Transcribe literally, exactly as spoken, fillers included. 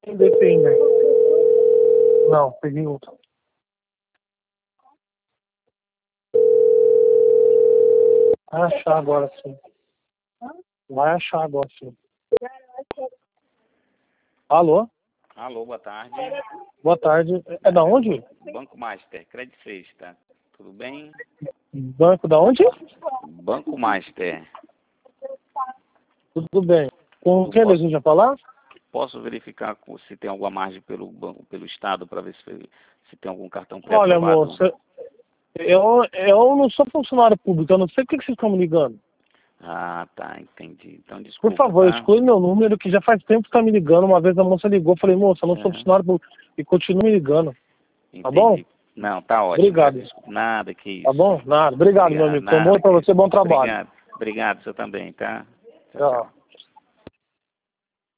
Independente. Não, peguei outro. Vai achar agora sim. Vai achar agora sim. Alô? Alô, boa tarde. Boa tarde. É da onde? Banco Master, Credit Sexta. Tudo bem? Banco da onde? Banco Master. Tudo bem. Com quem a gente vai falar? Posso verificar se tem alguma margem pelo banco, pelo Estado, para ver se, se tem algum cartão Olha, pré-aprovado? moça, eu, eu não sou funcionário público, eu não sei por que que vocês estão me ligando. Ah, tá, entendi. Então, Por desculpa, favor, tá? exclui meu número, que já faz tempo que tá me ligando. Uma vez a moça ligou, eu falei, moça, eu não sou É, funcionário público. E continua me ligando. Tá bom? entendi. Não, tá ótimo. Obrigado. Desculpa. Nada, que isso. Tá bom? Nada. Obrigado, meu Obrigado, amigo. Foi nada, bom pra que você, isso. bom trabalho. Obrigado. Obrigado, você também, tá? Tchau, Tchau. tchau.